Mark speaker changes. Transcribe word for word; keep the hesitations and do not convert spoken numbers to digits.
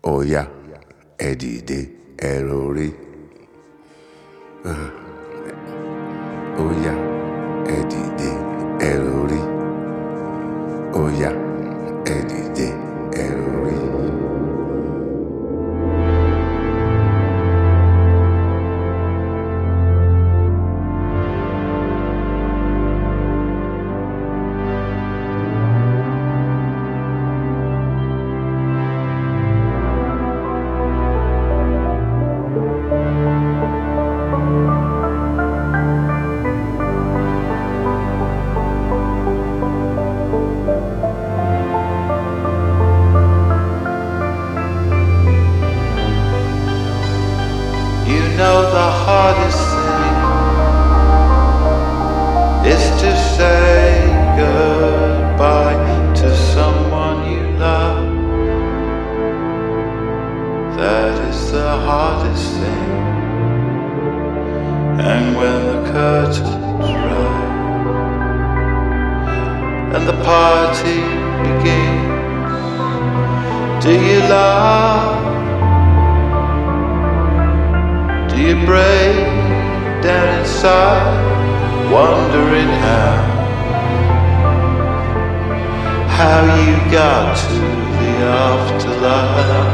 Speaker 1: Óyá, ẹ dìde, ẹ rorí. Óyá, ẹ dìde, ẹ rorí. Óyá, ẹ dìde, ẹ rorí.
Speaker 2: You know the hardest thing is to say goodbye to someone you love. That is the hardest thing. And when the curtains rise and the party begins, do you laugh? Do you break down inside, wondering how How you got to the afterlife?